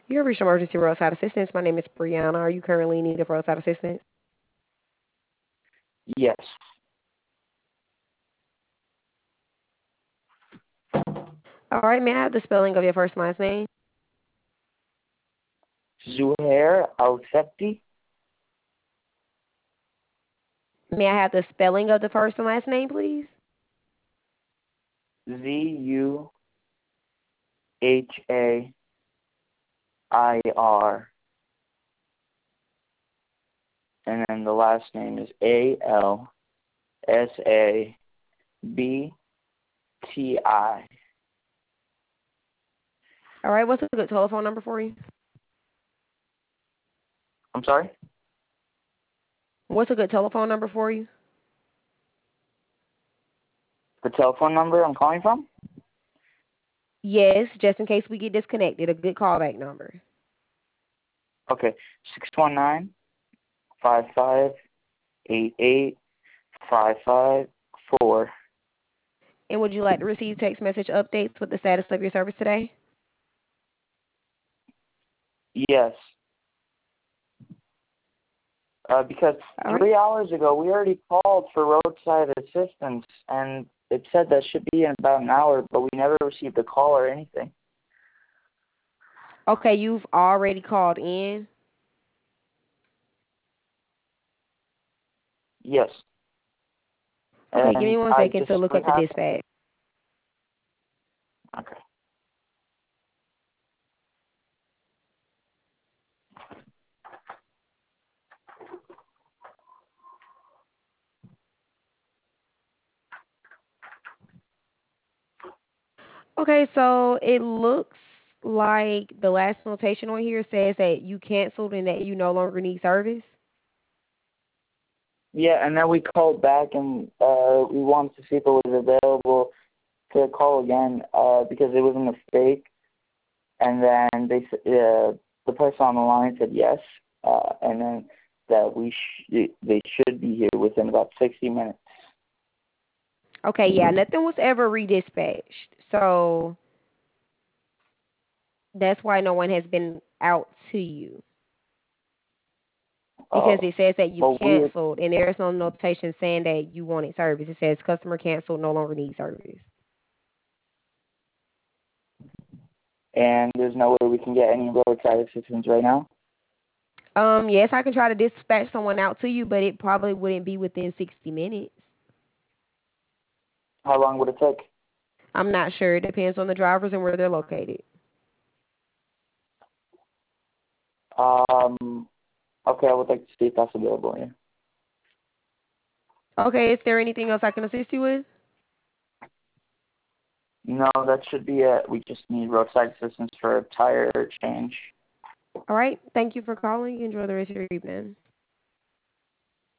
You have reached emergency roadside assistance. My name is Brianna. Are you currently in need of roadside assistance? Yes. All right, may I have the spelling of your first and last name? Zuhair Al-Septi. May I have the spelling of the first and last name, please? Zuhair. And then the last name is Alsabti. All right, what's a good telephone number for you? I'm sorry? What's a good telephone number for you? The telephone number I'm calling from? Yes, just in case we get disconnected, a good callback number. Okay, 619-5588-5554. And would you like to receive text message updates with the status of your service today? Yes. Because All right. 3 hours ago, we already called for roadside assistance, and it said that should be in about an hour, but we never received a call or anything. Okay, you've already called in. Yes. Okay, give And me one I second just to look we up the have. dispatch. Okay. Okay, so it looks like the last notation on here says that you canceled and that you no longer need service. Yeah, and then we called back and we wanted to see if it was available to call again because it was a mistake. And then the person on the line said yes, and then that they should be here within about 60 minutes. Okay, yeah, nothing was ever redispatched. So that's why no one has been out to you. Because it says that you Well, canceled and there's no notation saying that you wanted service. It says customer canceled, no longer needs service. and there's no way we can get any roadside assistance right now. Yes, I can try to dispatch someone out to you, but it probably wouldn't be within 60 minutes. How long would it take? I'm not sure. It depends on the drivers and where they're located. Okay, I would like to see if that's available here. Okay, is there anything else I can assist you with? No, that should be it. We just need roadside assistance for a tire change. All right. Thank you for calling. Enjoy the rest of your evening.